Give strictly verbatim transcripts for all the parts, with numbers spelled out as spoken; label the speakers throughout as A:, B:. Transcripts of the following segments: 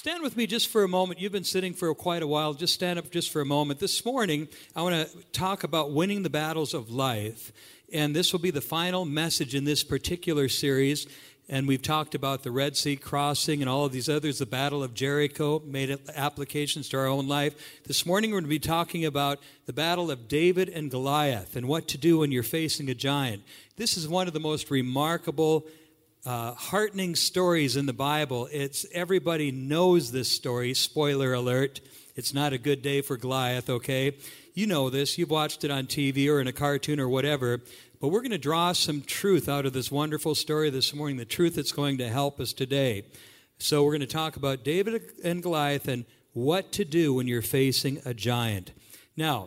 A: Stand with me just for a moment. You've been sitting for quite a while. Just stand up just for a moment. This morning, I want to talk about winning the battles of life. And this will be the final message in this particular series. And we've talked about the Red Sea crossing and all of these others, the Battle of Jericho, made applications to our own life. This morning, we're going to be talking about the Battle of David and Goliath and what to do when you're facing a giant. This is one of the most remarkable Uh, heartening stories in the Bible. It's everybody knows this story. Spoiler alert. It's not a good day for Goliath, okay? You know this. You've watched it on T V or in a cartoon or whatever. But we're going to draw some truth out of this wonderful story this morning, the truth that's going to help us today. So we're going to talk about David and Goliath and what to do when you're facing a giant. Now,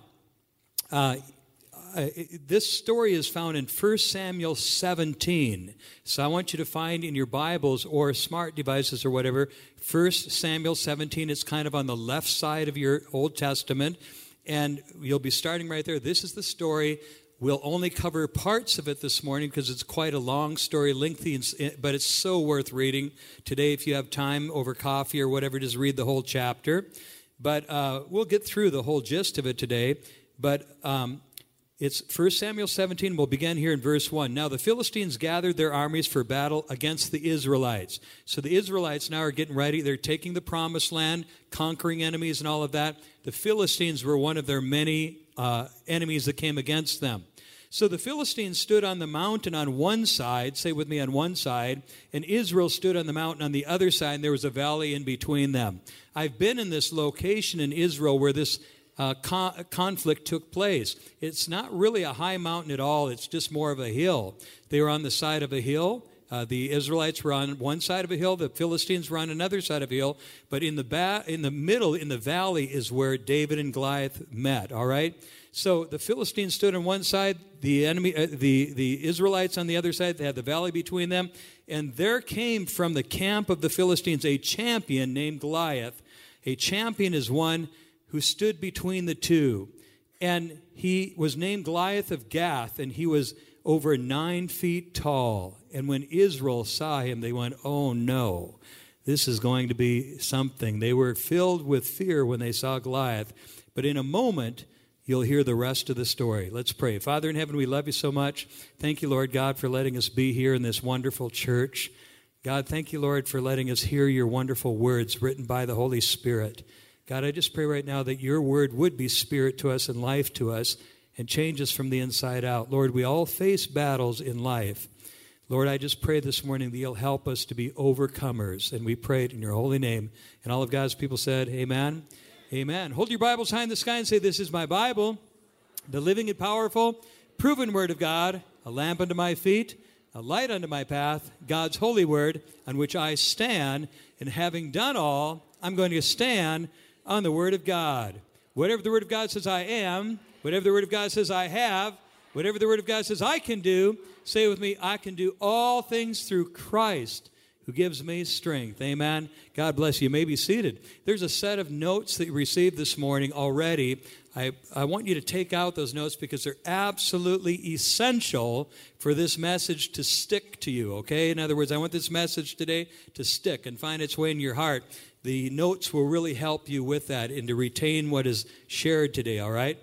A: uh, Uh, this story is found in First Samuel seventeen. So I want you to find in your Bibles or smart devices or whatever, First Samuel seventeen. It's kind of on the left side of your Old Testament. And you'll be starting right there. This is the story. We'll only cover parts of it this morning because it's quite a long story, lengthy, but it's so worth reading. Today, if you have time over coffee or whatever, just read the whole chapter. But uh, we'll get through the whole gist of it today. But um It's First Samuel seventeen. We'll begin here in verse one. Now the Philistines gathered their armies for battle against the Israelites. So the Israelites now are getting ready. They're taking the promised land, conquering enemies and all of that. The Philistines were one of their many uh, enemies that came against them. So the Philistines stood on the mountain on one side, say with me, on one side, and Israel stood on the mountain on the other side, and there was a valley in between them. I've been in this location in Israel where this Uh, con- conflict took place. It's not really a high mountain at all. It's just more of a hill. They were on the side of a hill. Uh, the Israelites were on one side of a hill. The Philistines were on another side of a hill. But in the ba- in the middle, in the valley, is where David and Goliath met. All right. So the Philistines stood on one side. The enemy, uh, the the Israelites on the other side. They had the valley between them. And there came from the camp of the Philistines a champion named Goliath. A champion is one who stood between the two. And he was named Goliath of Gath, and he was over nine feet tall. And when Israel saw him, they went, oh no, this is going to be something. They were filled with fear when they saw Goliath. But in a moment, you'll hear the rest of the story. Let's pray. Father in heaven, we love you so much. Thank you, Lord God, for letting us be here in this wonderful church. God, thank you, Lord, for letting us hear your wonderful words written by the Holy Spirit. God, I just pray right now that your word would be spirit to us and life to us and change us from the inside out. Lord, we all face battles in life. Lord, I just pray this morning that you'll help us to be overcomers. And we pray it in your holy name. And all of God's people said, amen. Amen. Hold your Bibles high in the sky and say, this is my Bible, the living and powerful, proven word of God, a lamp unto my feet, a light unto my path, God's holy word on which I stand. And having done all, I'm going to stand on the Word of God. Whatever the Word of God says I am, whatever the Word of God says I have, whatever the Word of God says I can do, say with me, I can do all things through Christ who gives me strength. Amen. God bless you. You may be seated. There's a set of notes that you received this morning already. I, I want you to take out those notes because they're absolutely essential for this message to stick to you, okay? In other words, I want this message today to stick and find its way in your heart. The notes will really help you with that and to retain what is shared today, all right?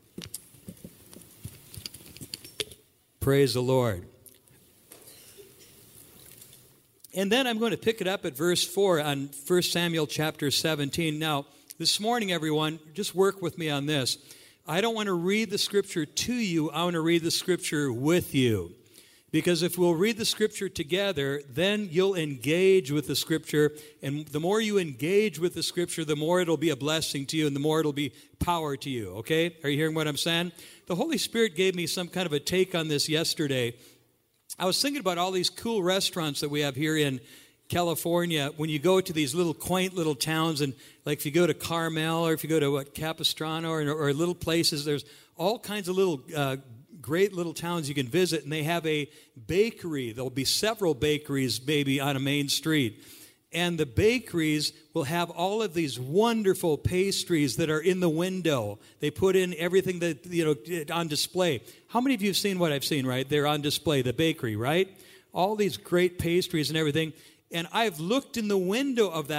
A: Praise the Lord. And then I'm going to pick it up at verse four on First Samuel chapter seventeen. Now, this morning, everyone, just work with me on this. I don't want to read the scripture to you. I want to read the scripture with you. Because if we'll read the scripture together, then you'll engage with the scripture. And the more you engage with the scripture, the more it'll be a blessing to you and the more it'll be power to you. Okay? Are you hearing what I'm saying? The Holy Spirit gave me some kind of a take on this yesterday. I was thinking about all these cool restaurants that we have here in California. When you go to these little quaint little towns, and like if you go to Carmel or if you go to what, Capistrano or, or little places, there's all kinds of little uh, great little towns you can visit, and they have a bakery. There'll be several bakeries maybe on a main street. And the bakeries will have all of these wonderful pastries that are in the window. They put in everything that, you know, on display. How many of you have seen what I've seen, right? They're on display, the bakery, right? All these great pastries and everything. And I've looked in the window of that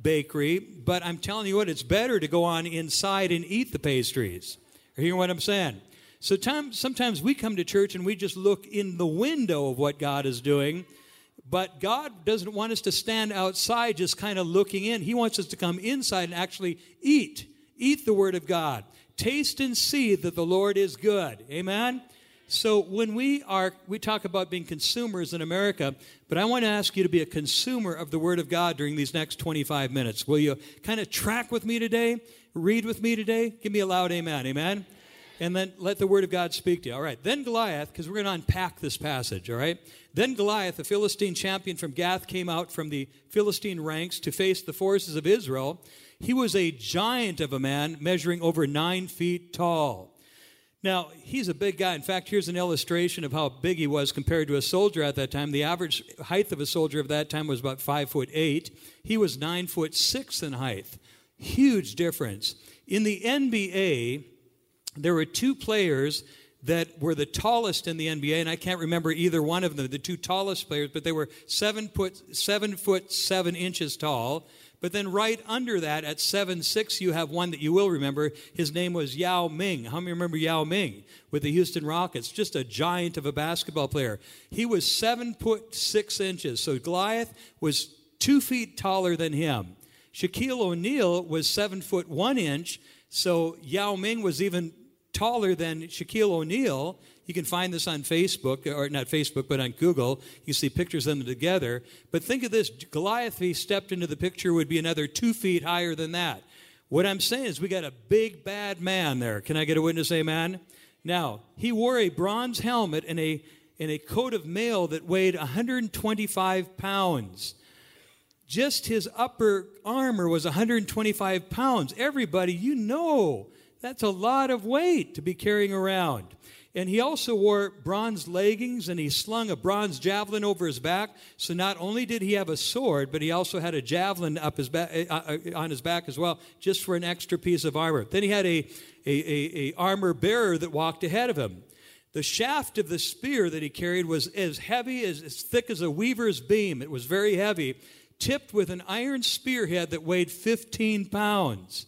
A: bakery, but I'm telling you what, it's better to go on inside and eat the pastries. You hear what I'm saying? So time, sometimes we come to church and we just look in the window of what God is doing, but God doesn't want us to stand outside just kind of looking in. He wants us to come inside and actually eat. Eat the Word of God. Taste and see that the Lord is good. Amen? So when we are, we talk about being consumers in America, but I want to ask you to be a consumer of the Word of God during these next twenty-five minutes. Will you kind of track with me today? Read with me today? Give me a loud amen. Amen? And then let the Word of God speak to you. All right. Then Goliath, because we're going to unpack this passage, all right? Then Goliath, the Philistine champion from Gath, came out from the Philistine ranks to face the forces of Israel. He was a giant of a man, measuring over nine feet tall. Now, he's a big guy. In fact, here's an illustration of how big he was compared to a soldier at that time. The average height of a soldier of that time was about five foot eight. He was nine foot six in height. Huge difference. In the N B A, there were two players that were the tallest in the N B A, and I can't remember either one of them, the two tallest players, but they were seven foot seven foot seven inches tall. But then right under that, at seven six, you have one that you will remember. His name was Yao Ming. How many remember Yao Ming with the Houston Rockets? Just a giant of a basketball player. He was seven foot six inches. So Goliath was two feet taller than him. Shaquille O'Neal was seven foot one inch. So Yao Ming was even taller than Shaquille O'Neal. You can find this on Facebook, or not Facebook, but on Google. You see pictures of them together. But think of this. Goliath, if he stepped into the picture, would be another two feet higher than that. What I'm saying is we got a big, bad man there. Can I get a witness, amen? Now, he wore a bronze helmet and a, and a coat of mail that weighed one hundred twenty-five pounds. Just his upper armor was one hundred twenty-five pounds. Everybody, you know, that's a lot of weight to be carrying around. And he also wore bronze leggings, and he slung a bronze javelin over his back. So not only did he have a sword, but he also had a javelin up his back, uh, on his back as well, just for an extra piece of armor. Then he had a, a, a, a armor bearer that walked ahead of him. The shaft of the spear that he carried was as heavy, as, as thick as a weaver's beam. It was very heavy, tipped with an iron spearhead that weighed fifteen pounds.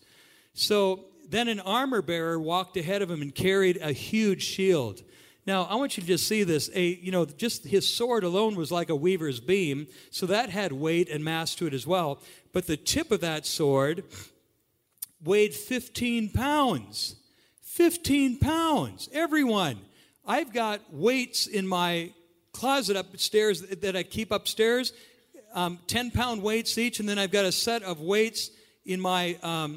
A: So then an armor bearer walked ahead of him and carried a huge shield. Now, I want you to just see this. A, you know, just his sword alone was like a weaver's beam, so that had weight and mass to it as well. But the tip of that sword weighed fifteen pounds. fifteen pounds. Everyone. I've got weights in my closet upstairs that I keep upstairs, um, ten-pound weights each, and then I've got a set of weights in my um,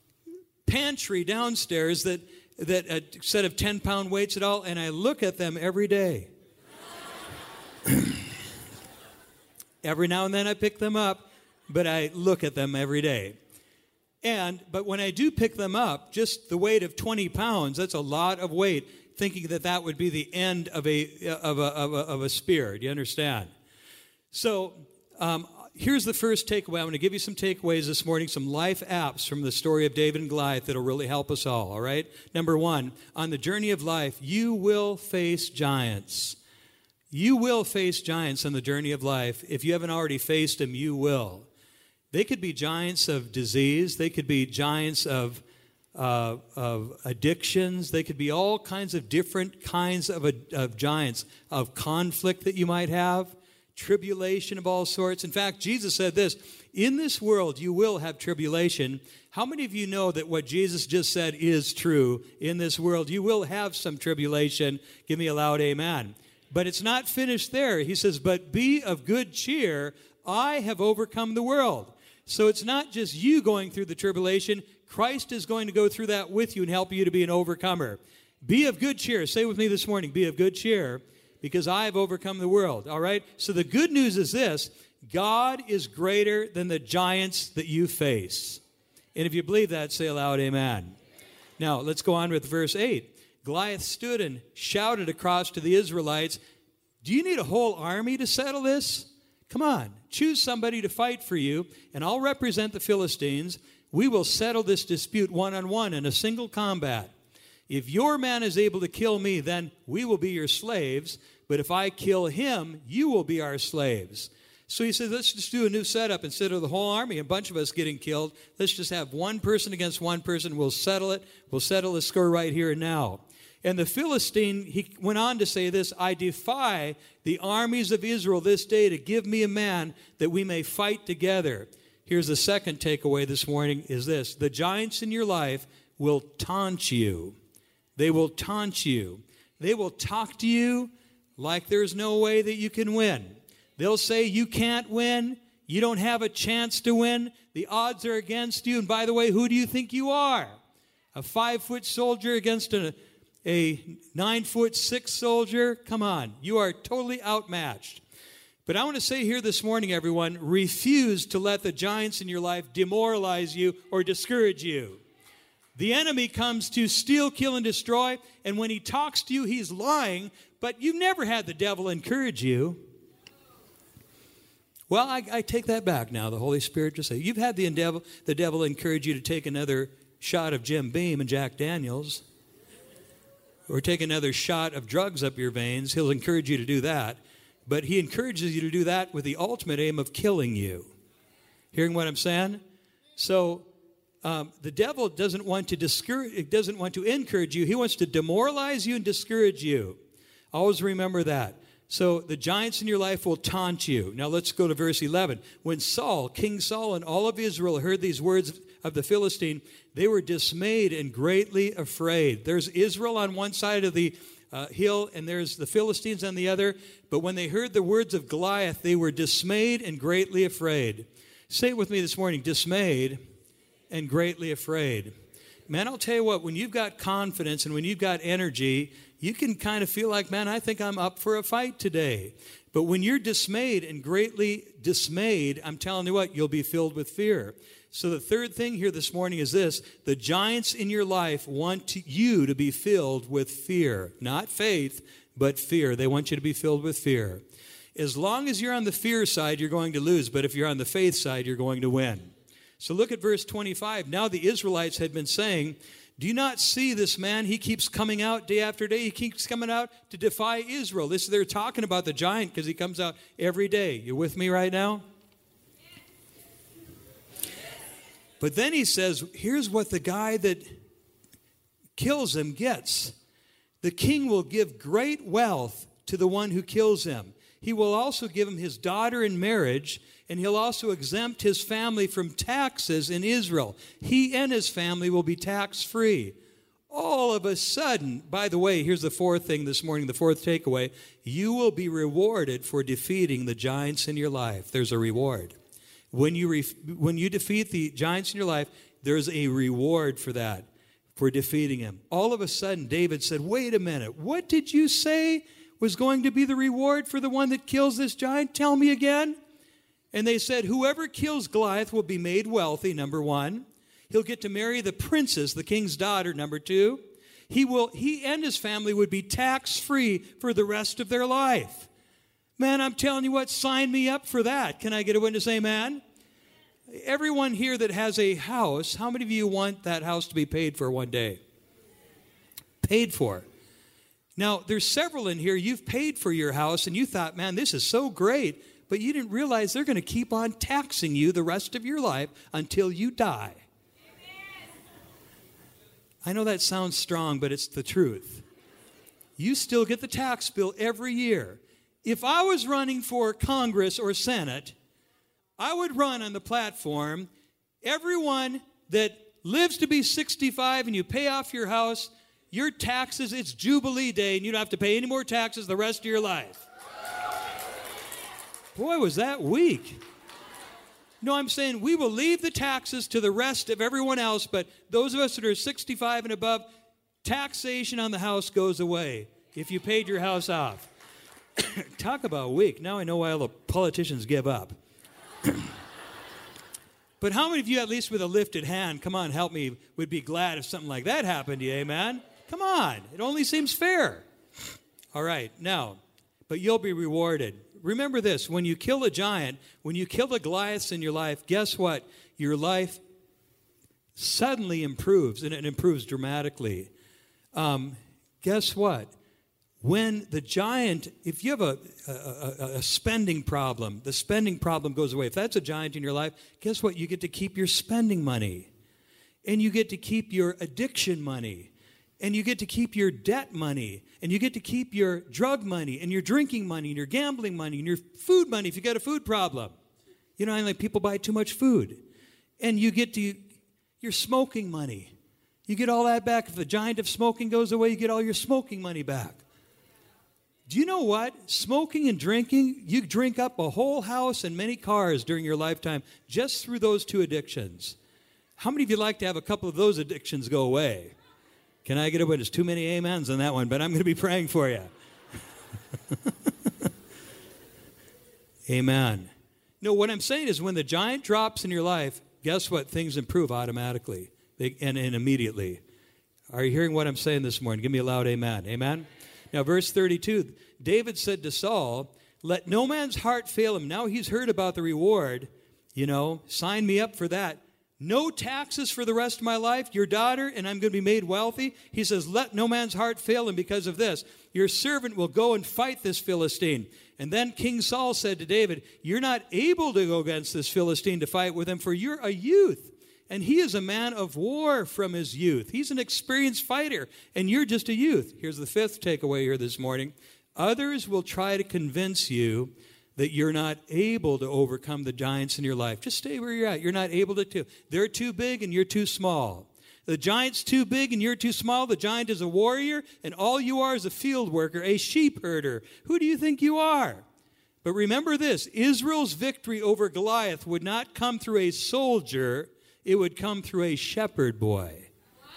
A: pantry downstairs that that a set of ten-pound weights at all, and I look at them every day. Every now and then I pick them up, but I look at them every day. And but when I do pick them up, just the weight of twenty pounds, that's a lot of weight, thinking that that would be the end of a of a of a, of a spear. Do you understand? So um, here's the first takeaway. I'm going to give you some takeaways this morning, some life apps from the story of David and Goliath that'll really help us all, all right? Number one, on the journey of life, you will face giants. You will face giants on the journey of life. If you haven't already faced them, you will. They could be giants of disease. They could be giants of, uh, of addictions. They could be all kinds of different kinds of, of giants, of conflict that you might have. Tribulation of all sorts. In fact, Jesus said this, in this world you will have tribulation. How many of you know that what Jesus just said is true? In this world you will have some tribulation. Give me a loud amen. But it's not finished there. He says, but be of good cheer. I have overcome the world. So it's not just you going through the tribulation. Christ is going to go through that with you and help you to be an overcomer. Be of good cheer. Say with me this morning, be of good cheer, because I have overcome the world, all right? So the good news is this, God is greater than the giants that you face. And if you believe that, say aloud, amen. Now, let's go on with verse eight. Goliath stood and shouted across to the Israelites, do you need a whole army to settle this? Come on, choose somebody to fight for you, and I'll represent the Philistines. We will settle this dispute one-on-one in a single combat. If your man is able to kill me, then we will be your slaves. But if I kill him, you will be our slaves. So he said, let's just do a new setup. Instead of the whole army, a bunch of us getting killed, let's just have one person against one person. We'll settle it. We'll settle the score right here and now. And the Philistine, he went on to say this, I defy the armies of Israel this day to give me a man that we may fight together. Here's the second takeaway this morning is this. The giants in your life will taunt you. They will taunt you. They will talk to you like there's no way that you can win. They'll say you can't win. You don't have a chance to win. The odds are against you. And by the way, who do you think you are? A five-foot soldier against a, a nine-foot-six soldier? Come on. You are totally outmatched. But I want to say here this morning, everyone, refuse to let the giants in your life demoralize you or discourage you. The enemy comes to steal, kill, and destroy. And when he talks to you, he's lying. But you've never had the devil encourage you. Well, I, I take that back now. The Holy Spirit just said, you've had the devil, the devil encourage you to take another shot of Jim Beam and Jack Daniels, or take another shot of drugs up your veins. He'll encourage you to do that. But he encourages you to do that with the ultimate aim of killing you. Hearing what I'm saying? So um, the devil doesn't want to discourage, doesn't want to encourage you. He wants to demoralize you and discourage you. Always remember that. So the giants in your life will taunt you. Now let's go to verse eleven. When Saul, King Saul, and all of Israel heard these words of the Philistine, they were dismayed and greatly afraid. There's Israel on one side of the uh, hill, and there's the Philistines on the other. But when they heard the words of Goliath, they were dismayed and greatly afraid. Say it with me this morning, dismayed and greatly afraid. Man, I'll tell you what, when you've got confidence and when you've got energy, you can kind of feel like, man, I think I'm up for a fight today. But when you're dismayed and greatly dismayed, I'm telling you what, you'll be filled with fear. So the third thing here this morning is this. The giants in your life want to, you to be filled with fear. Not faith, but fear. They want you to be filled with fear. As long as you're on the fear side, you're going to lose. But if you're on the faith side, you're going to win. So look at verse twenty-five. Now the Israelites had been saying, do you not see this man? He keeps coming out day after day. He keeps coming out to defy Israel. This they're talking about the giant because he comes out every day. You with me right now? But then he says, here's what the guy that kills him gets. The king will give great wealth to the one who kills him. He will also give him his daughter in marriage, and he'll also exempt his family from taxes in Israel. He and his family will be tax-free. All of a sudden, by the way, here's the fourth thing this morning, the fourth takeaway. You will be rewarded for defeating the giants in your life. There's a reward. When you, re- when you defeat the giants in your life, there's a reward for that, for defeating him. All of a sudden, David said, wait a minute, what did you say was going to be the reward for the one that kills this giant? Tell me again. And they said, whoever kills Goliath will be made wealthy, number one. He'll get to marry the princess, the king's daughter, number two. He will, he and his family would be tax-free for the rest of their life. Man, I'm telling you what, sign me up for that. Can I get a witness, amen? Everyone here that has a house, how many of you want that house to be paid for one day? Paid for. Now, there's several in here, you've paid for your house, and you thought, man, this is so great. But you didn't realize they're going to keep on taxing you the rest of your life until you die. Amen. I know that sounds strong, but it's the truth. You still get the tax bill every year. If I was running for Congress or Senate, I would run on the platform, everyone that lives to be sixty-five and you pay off your house, your taxes, it's Jubilee Day, and you don't have to pay any more taxes the rest of your life. Boy, was that weak. No, I'm saying we will leave the taxes to the rest of everyone else, but those of us that are sixty-five and above, taxation on the house goes away if you paid your house off. Talk about weak. Now I know why all the politicians give up. But how many of you, at least with a lifted hand, come on, help me, would be glad if something like that happened to you, amen? Come on. It only seems fair. All right, now, but you'll be rewarded. Remember this, when you kill a giant, when you kill the Goliaths in your life, guess what? Your life suddenly improves, and it improves dramatically. Um, guess what? when the giant, if you have a, a, a, a spending problem, the spending problem goes away. If that's a giant in your life, guess what? You get to keep your spending money. And you get to keep your addiction money. And you get to keep your debt money. And you get to keep your drug money and your drinking money and your gambling money and your food money if you got a food problem. You know, like people buy too much food. And you get to your smoking money. You get all that back. If the giant of smoking goes away, you get all your smoking money back. Do you know what? Smoking and drinking, you drink up a whole house and many cars during your lifetime just through those two addictions. How many of you like to have a couple of those addictions go away? Can I get a witness? Too many amens on that one, but I'm going to be praying for you. Amen. No, what I'm saying is when the giant drops in your life, guess what? Things improve automatically they, and, and immediately. Are you hearing what I'm saying this morning? Give me a loud amen. Amen? Now, verse thirty-two, David said to Saul, let no man's heart fail him. Now he's heard about the reward. You know, sign me up for that. No taxes for the rest of my life, your daughter, and I'm going to be made wealthy. He says, let no man's heart fail him because of this. Your servant will go and fight this Philistine. And then King Saul said to David, you're not able to go against this Philistine to fight with him, for you're a youth. And he is a man of war from his youth. He's an experienced fighter, and you're just a youth. Here's the fifth takeaway here this morning. Others will try to convince you that you're not able to overcome the giants in your life. Just stay where you're at. You're not able to. Too. They're too big, and you're too small. The giant's too big, and you're too small. The giant is a warrior, and all you are is a field worker, a sheep herder. Who do you think you are? But remember this. Israel's victory over Goliath would not come through a soldier. It would come through a shepherd boy.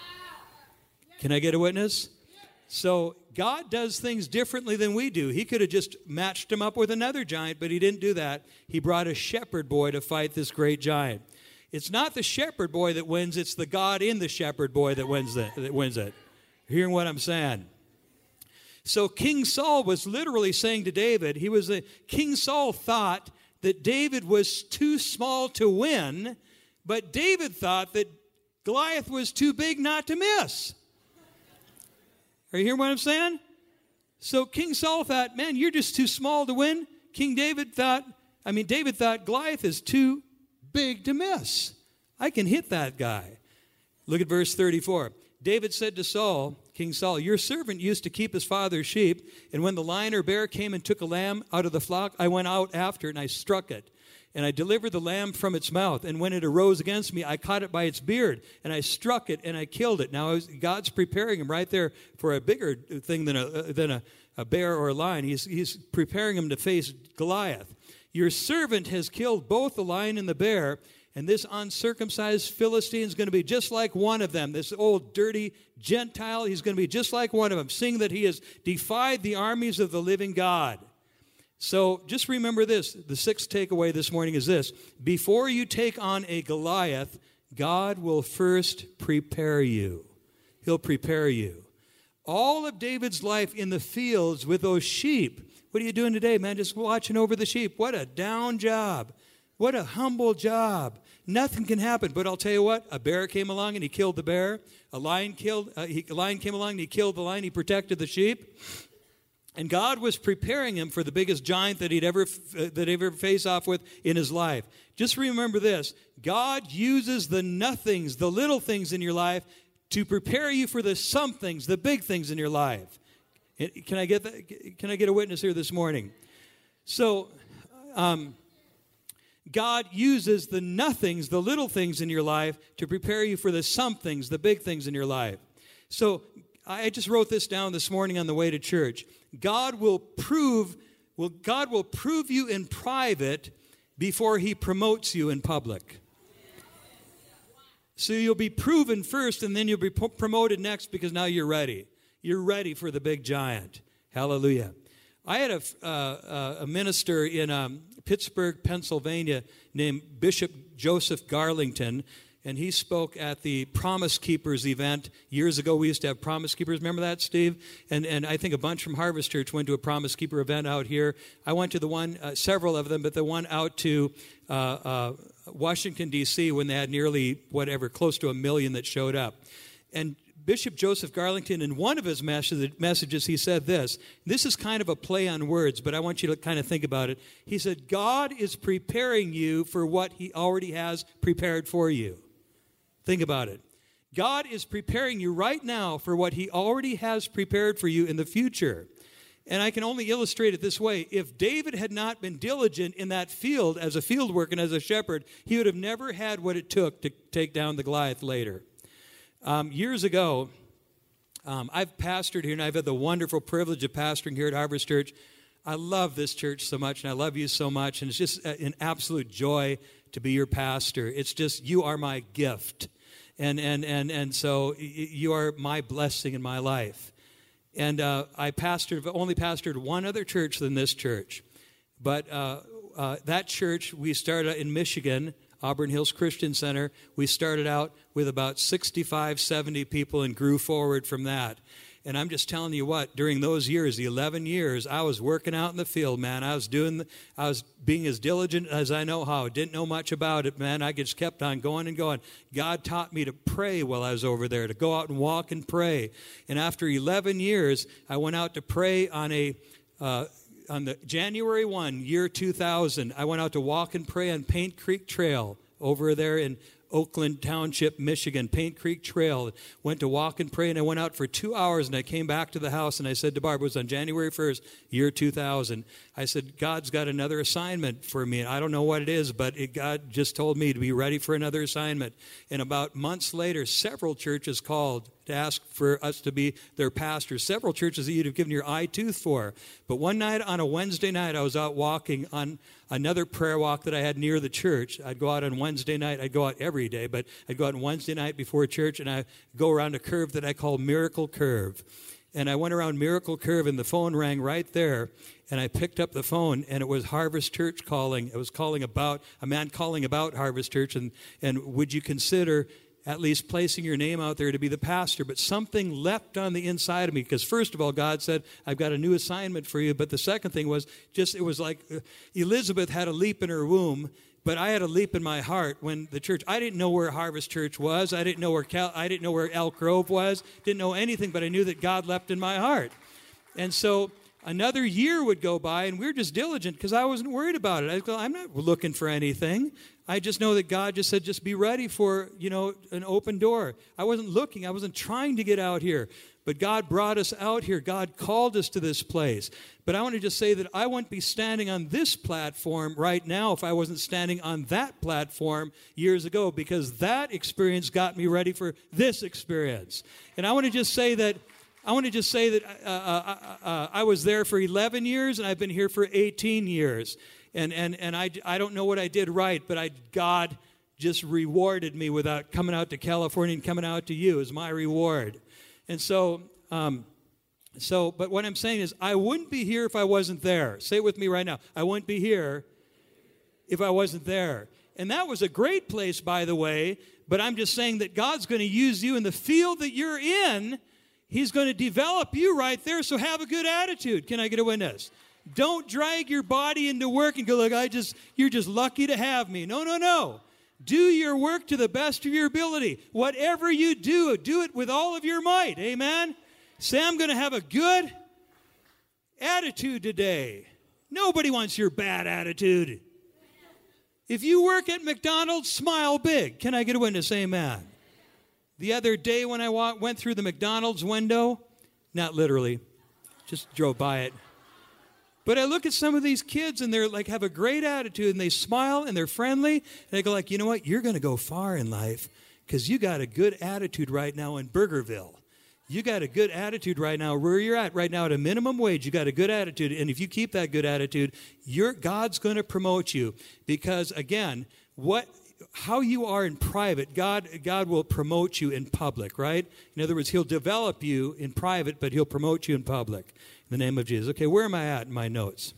A: Can I get a witness? So God does things differently than we do. He could have just matched him up with another giant, but he didn't do that. He brought a shepherd boy to fight this great giant. It's not the shepherd boy that wins. It's the God in the shepherd boy that wins it. That wins it. Hearing what I'm saying? So King Saul was literally saying to David, he was a, King Saul thought that David was too small to win, but David thought that Goliath was too big not to miss. Are you hearing what I'm saying? So King Saul thought, man, you're just too small to win. King David thought, I mean, David thought Goliath is too big to miss. I can hit that guy. Look at verse thirty-four. David said to Saul, King Saul, your servant used to keep his father's sheep, and when the lion or bear came and took a lamb out of the flock, I went out after it and I struck it. And I delivered the lamb from its mouth. And when it arose against me, I caught it by its beard. And I struck it and I killed it. Now, God's preparing him right there for a bigger thing than a, than a, a bear or a lion. He's, he's preparing him to face Goliath. Your servant has killed both the lion and the bear. And this uncircumcised Philistine is going to be just like one of them. This old dirty Gentile, he's going to be just like one of them, seeing that he has defied the armies of the living God. So just remember this. The sixth takeaway this morning is this. Before you take on a Goliath, God will first prepare you. He'll prepare you. All of David's life in the fields with those sheep. What are you doing today, man? Just watching over the sheep. What a down job. What a humble job. Nothing can happen. But I'll tell you what. A bear came along and he killed the bear. A lion, killed, uh, he, a lion came along and he killed the lion. He protected the sheep. And God was preparing him for the biggest giant that he'd ever uh, that he'd ever face off with in his life. Just remember this. God uses the nothings, the little things in your life to prepare you for the somethings, the big things in your life. Can I get that? Can I get a witness here this morning? So, um, God uses the nothings, the little things in your life to prepare you for the somethings, the big things in your life. So, I just wrote this down this morning on the way to church. God will prove, well, God will prove you in private before he promotes you in public. So you'll be proven first, and then you'll be promoted next because now you're ready. You're ready for the big giant. Hallelujah. I had a, uh, a minister in um, Pittsburgh, Pennsylvania, named Bishop Joseph Garlington, and he spoke at the Promise Keepers event. Years ago, we used to have Promise Keepers. Remember that, Steve? And and I think a bunch from Harvest Church went to a Promise Keeper event out here. I went to the one, uh, several of them, but the one out to uh, uh, Washington, D C when they had nearly, whatever, close to a million that showed up. And Bishop Joseph Garlington, in one of his messages, he said this. This is kind of a play on words, but I want you to kind of think about it. He said, God is preparing you for what he already has prepared for you. Think about it. God is preparing you right now for what he already has prepared for you in the future. And I can only illustrate it this way. If David had not been diligent in that field as a field worker and as a shepherd, he would have never had what it took to take down the Goliath later. Um, years ago, um, I've pastored here, and I've had the wonderful privilege of pastoring here at Harvest Church. I love this church so much, and I love you so much, and it's just an absolute joy to be your pastor. It's just, you are my gift, and and and and so you are my blessing in my life. And uh, I pastored, only pastored one other church than this church, but uh, uh, that church we started in Michigan, Auburn Hills Christian Center. We started out with about sixty-five, seventy people and grew forward from that. And I'm just telling you what, during those years, the eleven years, I was working out in the field, man. I was doing, the, I was being as diligent as I know how. Didn't know much about it, man. I just kept on going and going. God taught me to pray while I was over there, to go out and walk and pray. And after eleven years, I went out to pray on a uh, on the January first, year two thousand, I went out to walk and pray on Paint Creek Trail over there in Oakland Township, Michigan, Paint Creek Trail. Went to walk and pray, and I went out for two hours, and I came back to the house, and I said to Barbara, it was on January first, year two thousand. I said, God's got another assignment for me. I don't know what it is, but it, God just told me to be ready for another assignment. And about months later, several churches called to ask for us to be their pastors. Several churches that you'd have given your eye tooth for. But one night, on a Wednesday night, I was out walking on another prayer walk that I had near the church. I'd go out on Wednesday night. I'd go out every day, but I'd go out on Wednesday night before church, and I'd go around a curve that I call Miracle Curve. And I went around Miracle Curve, and the phone rang right there, and I picked up the phone, and it was Harvest Church calling. It was calling about, a man calling about Harvest Church, and, and would you consider at least placing your name out there to be the pastor? But something leapt on the inside of me, because first of all, God said, I've got a new assignment for you. But the second thing was just, it was like uh, Elizabeth had a leap in her womb, but I had a leap in my heart when the church, I didn't know where Harvest Church was. I didn't know where Cal, I didn't know where Elk Grove was. Didn't know anything, but I knew that God leapt in my heart. And so another year would go by, and we were just diligent because I wasn't worried about it. I go, I'm not looking for anything. I just know that God just said, just be ready for, you know, an open door. I wasn't looking. I wasn't trying to get out here. But God brought us out here. God called us to this place. But I want to just say that I wouldn't be standing on this platform right now if I wasn't standing on that platform years ago, because that experience got me ready for this experience. And I want to just say that I want to just say that uh, uh, uh, I was there for eleven years, and I've been here for eighteen years. And and and I, I don't know what I did right, but I God just rewarded me without coming out to California and coming out to you as my reward. And so, um, so, but what I'm saying is, I wouldn't be here if I wasn't there. Say it with me right now. I wouldn't be here if I wasn't there. And that was a great place, by the way. But I'm just saying that God's going to use you in the field that you're in. He's going to develop you right there. So have a good attitude. Can I get a witness? Don't drag your body into work and go, look, I just, you're just lucky to have me. No, no, no. Do your work to the best of your ability. Whatever you do, do it with all of your might. Amen? Say, I'm going to have a good attitude today. Nobody wants your bad attitude. If you work at McDonald's, smile big. Can I get a witness? Amen. The other day when I walk, went through the McDonald's window, not literally, just drove by it. But I look at some of these kids, and they're like, have a great attitude, and they smile, and they're friendly. And I go like, you know what? You're going to go far in life because you got a good attitude right now in Burgerville. You got a good attitude right now where you're at right now at a minimum wage. You got a good attitude, and if you keep that good attitude, you're, God's going to promote you because, again, what, how you are in private, God, God will promote you in public, right? In other words, He'll develop you in private, but He'll promote you in public. In the name of Jesus. Okay, where am I at in my notes?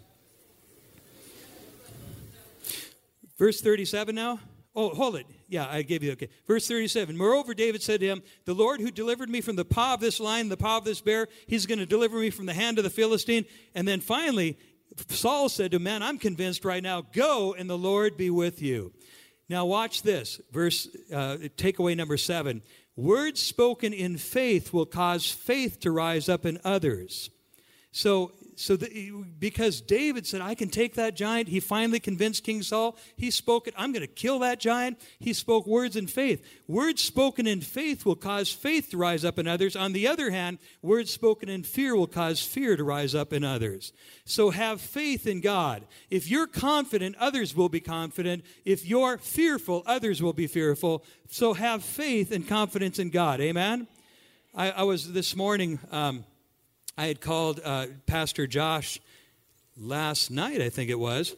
A: Verse thirty-seven now? Oh, hold it. Yeah, I gave you, okay. Verse thirty-seven. Moreover, David said to him, the Lord who delivered me from the paw of this lion, the paw of this bear, He's going to deliver me from the hand of the Philistine. And then finally, Saul said to him, man, I'm convinced right now, go and the Lord be with you. Now watch this. Verse, uh, takeaway number seven. Words spoken in faith will cause faith to rise up in others. So, so the, because David said, I can take that giant, he finally convinced King Saul. He spoke it, I'm going to kill that giant. He spoke words in faith. Words spoken in faith will cause faith to rise up in others. On the other hand, words spoken in fear will cause fear to rise up in others. So have faith in God. If you're confident, others will be confident. If you're fearful, others will be fearful. So have faith and confidence in God. Amen? I, I was this morning... Um, I had called uh, Pastor Josh last night, I think it was,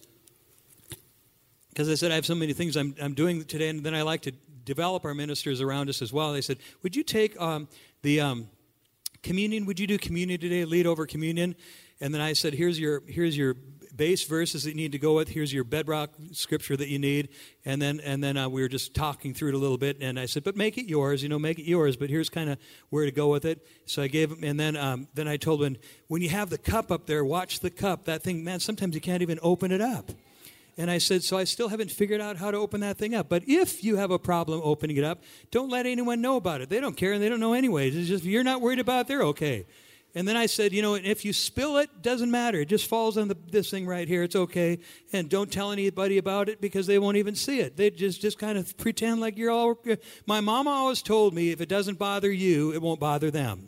A: because I said, I have so many things I'm, I'm doing today, and then I like to develop our ministers around us as well. They said, would you take um, the um, communion, would you do communion today, lead over communion? And then I said, here's your here's your base verses that you need to go with. Here's your bedrock scripture that you need. And then and then uh, we were just talking through it a little bit. And I said, but make it yours, you know, make it yours. But here's kind of where to go with it. So I gave him, and then um, then I told him, when you have the cup up there, watch the cup. That thing, man, sometimes you can't even open it up. And I said, so I still haven't figured out how to open that thing up. But if you have a problem opening it up, don't let anyone know about it. They don't care, and they don't know anyways. It's just, if you're not worried about it, they're okay. And then I said, you know, if you spill it, doesn't matter. It just falls on the, this thing right here. It's okay. And don't tell anybody about it because they won't even see it. They just, just kind of pretend like you're all... My mama always told me, if it doesn't bother you, it won't bother them.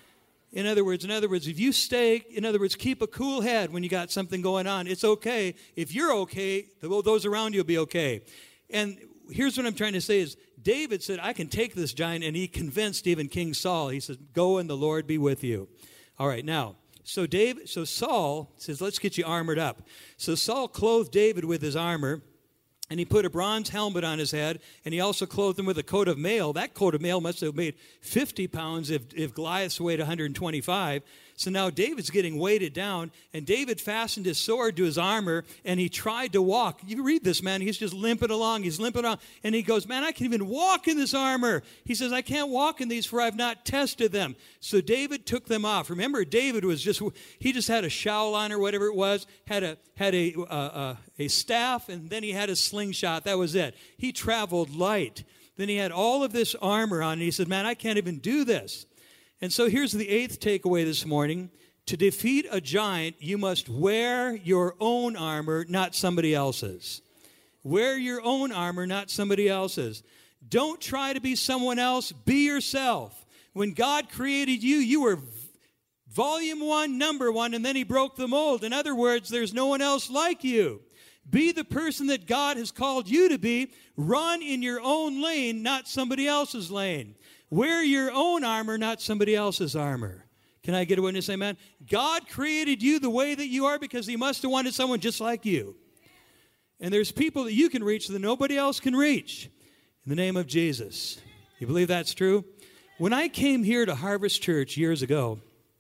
A: In other words, in other words, if you stay, in other words, keep a cool head when you got something going on. It's okay. If you're okay, those around you will be okay. And here's what I'm trying to say is, David said, I can take this giant, and he convinced even King Saul. He said, go and the Lord be with you. All right, now, so David, so Saul says, let's get you armored up. So Saul clothed David with his armor, and he put a bronze helmet on his head, and he also clothed him with a coat of mail. That coat of mail must have weighed fifty pounds if, if Goliath weighed one hundred twenty-five. So now David's getting weighted down, and David fastened his sword to his armor, and he tried to walk. You read this, man. He's just limping along. He's limping along, and he goes, man, I can't even walk in this armor. He says, I can't walk in these, for I've not tested them. So David took them off. Remember, David was just, he just had a shawl on or whatever it was, had a had a, uh, uh, a staff, and then he had a slingshot. That was it. He traveled light. Then he had all of this armor on, and he said, man, I can't even do this. And so here's the eighth takeaway this morning. To defeat a giant, you must wear your own armor, not somebody else's. Wear your own armor, not somebody else's. Don't try to be someone else. Be yourself. When God created you, you were volume one, number one, and then he broke the mold. In other words, there's no one else like you. Be the person that God has called you to be. Run in your own lane, not somebody else's lane. Wear your own armor, not somebody else's armor. Can I get a witness? Amen? God created you the way that you are because he must have wanted someone just like you. And there's people that you can reach that nobody else can reach. In the name of Jesus. You believe that's true? When I came here to Harvest Church years ago,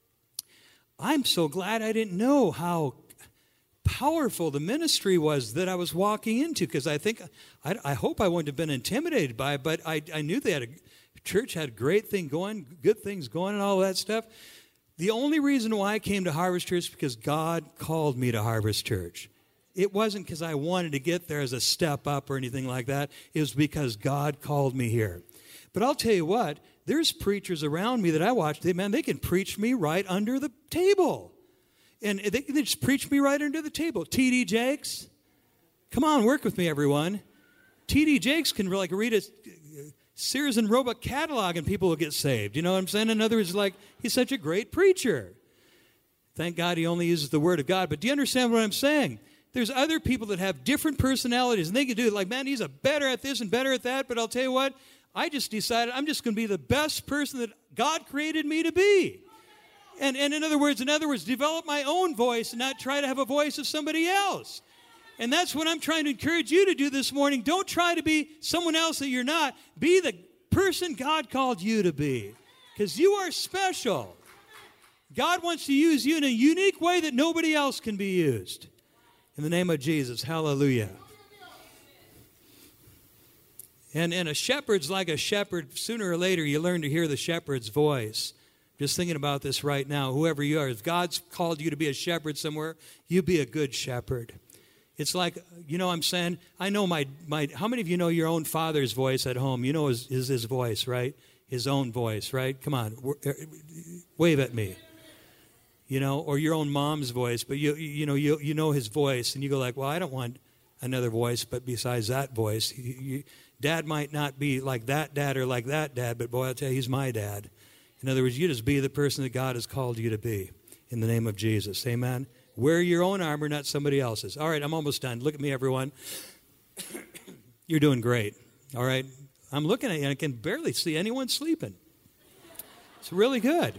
A: I'm so glad I didn't know how powerful the ministry was that I was walking into, because I think, I, I hope I wouldn't have been intimidated by it, but I, I knew they had a... Church had a great thing going, good things going and all that stuff. The only reason why I came to Harvest Church is because God called me to Harvest Church. It wasn't because I wanted to get there as a step up or anything like that. It was because God called me here. But I'll tell you what, there's preachers around me that I watch, they, man, they can preach me right under the table. And they can just preach me right under the table. T D Jakes, come on, work with me, everyone. T D Jakes can like read a Sears and Roebuck catalog and people will get saved. You know what I'm saying? In other words, like, he's such a great preacher. Thank God he only uses the Word of God. But do you understand what I'm saying? There's other people that have different personalities, and they can do it like, man, he's a better at this and better at that. But I'll tell you what, I just decided I'm just going to be the best person that God created me to be. And, and in other words, in other words, develop my own voice and not try to have a voice of somebody else. And that's what I'm trying to encourage you to do this morning. Don't try to be someone else that you're not. Be the person God called you to be, because you are special. God wants to use you in a unique way that nobody else can be used. In the name of Jesus, hallelujah. And, and a shepherd's like a shepherd. Sooner or later, you learn to hear the shepherd's voice. Just thinking about this right now, whoever you are, if God's called you to be a shepherd somewhere, you be a good shepherd. It's like, you know what I'm saying? I know my, my, how many of you know your own father's voice at home? You know his, his, his voice, right? His own voice, right? Come on, wave at me. You know, or your own mom's voice, but you, you know, you, you know his voice, and you go like, well, I don't want another voice, but besides that voice, you, you, Dad might not be like that dad or like that dad, but boy, I'll tell you, he's my dad. In other words, you just be the person that God has called you to be in the name of Jesus. Amen? Wear your own armor, not somebody else's. All right, I'm almost done. Look at me, everyone. You're doing great. All right? I'm looking at you, and I can barely see anyone sleeping. It's really good.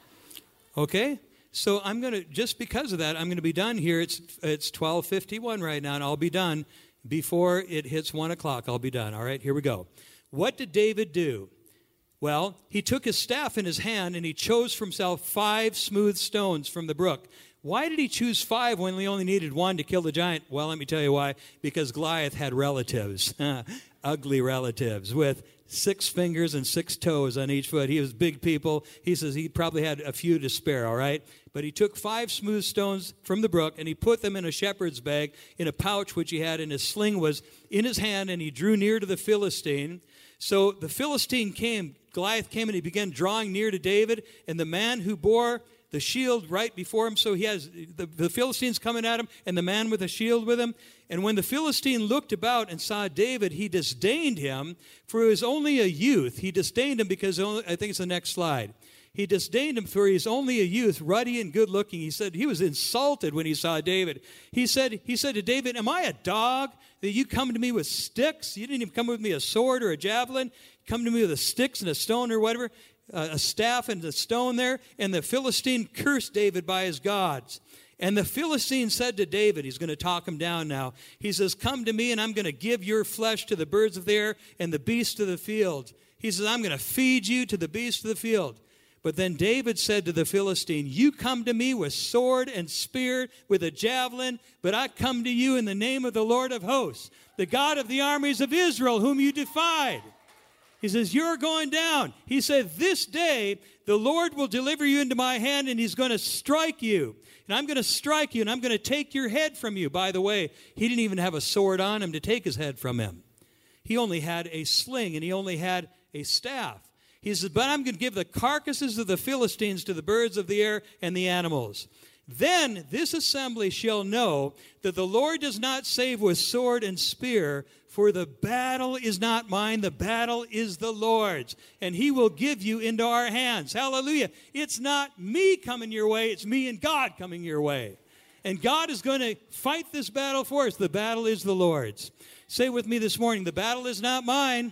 A: Okay? So I'm going to, just because of that, I'm going to be done here. It's it's twelve fifty-one right now, and I'll be done before it hits one o'clock. I'll be done. All right, here we go. What did David do? Well, he took his staff in his hand, and he chose for himself five smooth stones from the brook. Why did he choose five when he only needed one to kill the giant? Well, let me tell you why. Because Goliath had relatives, ugly relatives, with six fingers and six toes on each foot. He was big people. He says he probably had a few to spare, all right? But he took five smooth stones from the brook, and he put them in a shepherd's bag, in a pouch which he had, and his sling was in his hand, and he drew near to the Philistine. So the Philistine came, Goliath came, and he began drawing near to David, and the man who bore the shield right before him, so he has the, the Philistines coming at him, and the man with the shield with him. And when the Philistine looked about and saw David, he disdained him, for he was only a youth. He disdained him because, only, I think it's the next slide. He disdained him for he is only a youth, ruddy and good looking. He said he was insulted when he saw David. He said, he said to David, am I a dog that you come to me with sticks? You didn't even come with me a sword or a javelin. Come to me with a sticks and a stone or whatever, uh, a staff and a stone there. And the Philistine cursed David by his gods. And the Philistine said to David, he's going to talk him down now. He says, come to me and I'm going to give your flesh to the birds of the air and the beasts of the field. He says, I'm going to feed you to the beasts of the field. But then David said to the Philistine, you come to me with sword and spear, with a javelin, but I come to you in the name of the Lord of hosts, the God of the armies of Israel, whom you defied. He says, you're going down. He said, this day the Lord will deliver you into my hand, and he's going to strike you. And I'm going to strike you, and I'm going to take your head from you. By the way, he didn't even have a sword on him to take his head from him. He only had a sling, and he only had a staff. He says, but I'm going to give the carcasses of the Philistines to the birds of the air and the animals. Then this assembly shall know that the Lord does not save with sword and spear, for the battle is not mine, the battle is the Lord's, and he will give you into our hands. Hallelujah. It's not me coming your way, it's me and God coming your way. And God is going to fight this battle for us. The battle is the Lord's. Say with me this morning, the battle is not mine.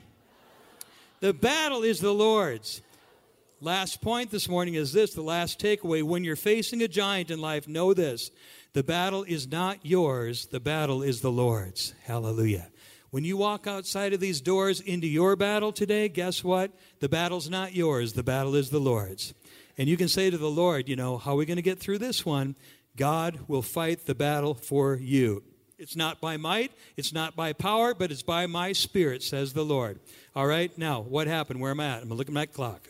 A: The battle is the Lord's. Last point this morning is this, the last takeaway. When you're facing a giant in life, know this. The battle is not yours. The battle is the Lord's. Hallelujah. When you walk outside of these doors into your battle today, guess what? The battle's not yours. The battle is the Lord's. And you can say to the Lord, you know, how are we going to get through this one? God will fight the battle for you. It's not by might, it's not by power, but it's by my spirit, says the Lord. All right, now, what happened? Where am I at? I'm looking at my clock.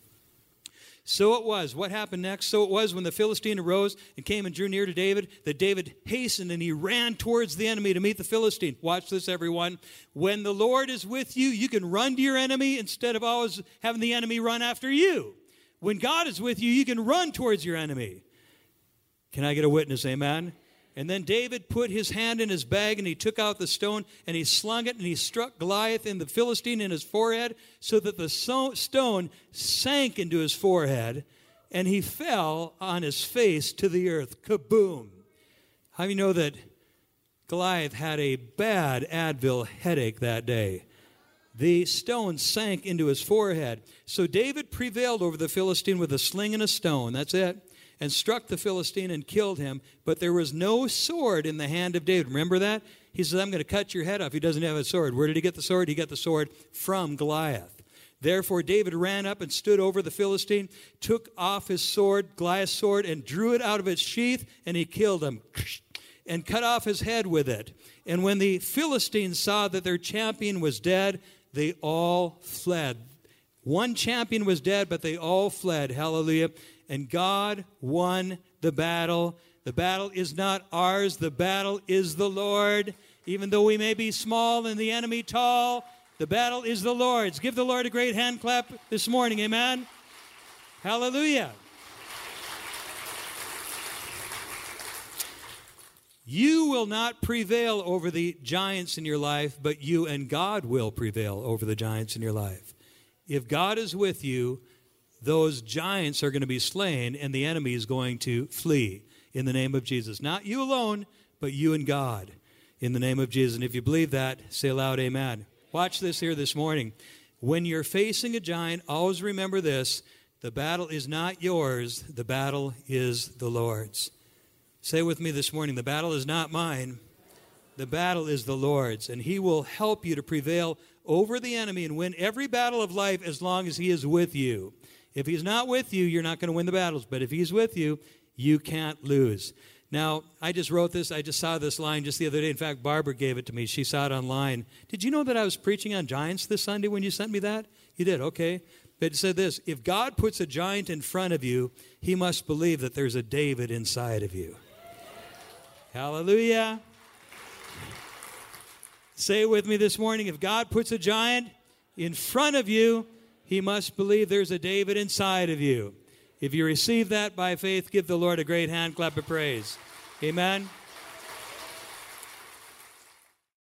A: So it was. What happened next? So it was when the Philistine arose and came and drew near to David, that David hastened and he ran towards the enemy to meet the Philistine. Watch this, everyone. When the Lord is with you, you can run to your enemy instead of always having the enemy run after you. When God is with you, you can run towards your enemy. Can I get a witness? Amen? And then David put his hand in his bag, and he took out the stone, and he slung it, and he struck Goliath in the Philistine in his forehead, so that the so- stone sank into his forehead, and he fell on his face to the earth. Kaboom. How do you know that Goliath had a bad Advil headache that day? The stone sank into his forehead. So David prevailed over the Philistine with a sling and a stone. That's it. And struck the Philistine and killed him. But there was no sword in the hand of David. Remember that? He says, I'm going to cut your head off. He doesn't have a sword. Where did he get the sword? He got the sword from Goliath. Therefore David ran up and stood over the Philistine, took off his sword, Goliath's sword, and drew it out of its sheath, and he killed him and cut off his head with it. And when the Philistines saw that their champion was dead, they all fled. One champion was dead, but they all fled. Hallelujah. And God won the battle. The battle is not ours. The battle is the Lord. Even though we may be small and the enemy tall, the battle is the Lord's. Give the Lord a great hand clap this morning. Amen. Hallelujah. You will not prevail over the giants in your life, but you and God will prevail over the giants in your life. If God is with you, those giants are going to be slain, and the enemy is going to flee in the name of Jesus. Not you alone, but you and God in the name of Jesus. And if you believe that, say aloud, amen. Watch this here this morning. When you're facing a giant, always remember this: the battle is not yours, the battle is the Lord's. Say with me this morning, the battle is not mine, the battle is the Lord's, and He will help you to prevail over the enemy and win every battle of life as long as He is with you. If He's not with you, you're not going to win the battles, but if He's with you, you can't lose. Now, I just wrote this. I just saw this line just the other day. In fact, Barbara gave it to me. She saw it online. Did you know that I was preaching on giants this Sunday when you sent me that? You did, okay. But it said this: if God puts a giant in front of you, He must believe that there's a David inside of you. Hallelujah. Say it with me this morning: if God puts a giant in front of you, He must believe there's a David inside of you. If you receive that by faith, give the Lord a great hand clap of praise. Amen.